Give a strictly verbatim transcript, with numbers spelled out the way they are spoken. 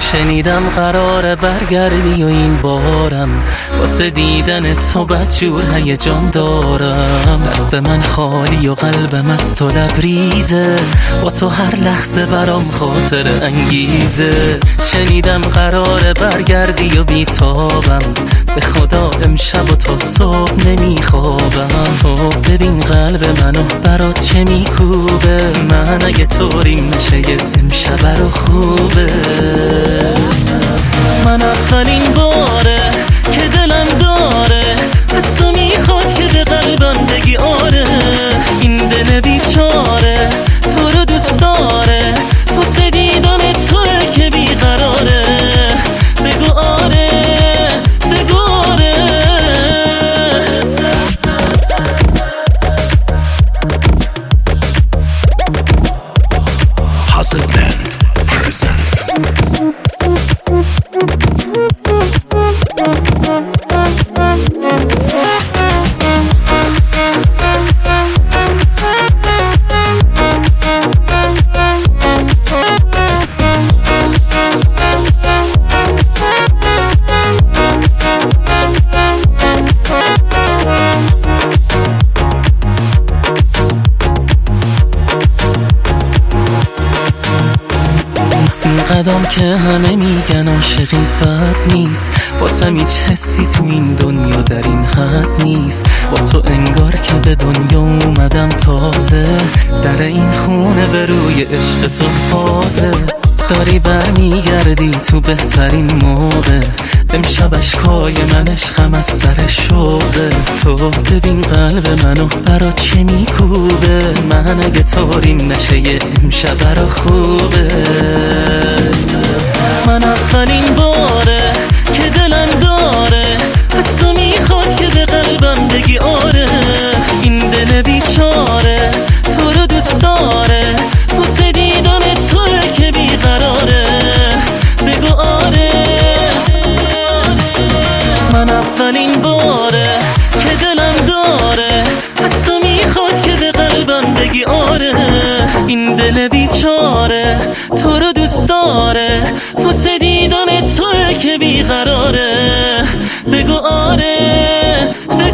شنیدم قراره برگردی و این بارم واسه دیدن تو بدجور هیجان دارم. دست من خالی و قلبم از تو لبریزه، با تو هر لحظه برام خاطر انگیزه. شنیدم قراره برگردی و بیتابم، به خدا امشب و تا صبح نمیخوابم. تو ببین قلب منو برات چه میکوبه، من اگه طوریم نشه امشب رو خوبه. من اولین باره که دلم داره از تو میخواد که به قلبم بگی آره. این دل بیچاره تو رو دوست داره، واسه دیدن توه که بیقراره. بگو آره بگو آره. Hustle Band present. قدم که همه میگن عاشقی بد نیست، واسم هیچ حسی تو این دنیا در این حد نیست. با تو انگار که به دنیا اومدم تازه، در این خونه به روی عشق تو فازه. داری برمیگردی تو بهترین موقع، امشب اشکای من عشقم از سر شوقه. تو ببین قلب منو برات چه میکوبه، من اگه طوریم نشه امشب رو خوبه. من اولین باره که دلم داره از تو میخواد که به قلبم بگی آره. این دل بیچاره تو رو دوست داره، واسه دیدن توه که بیقراره. بگو آره. من اولین باره که دلم داره از تو میخواد که به قلبم بگی آره. این دل بیچاره تو رو دوست داره، واسه دیدن توه که بیقراره. بگو آره.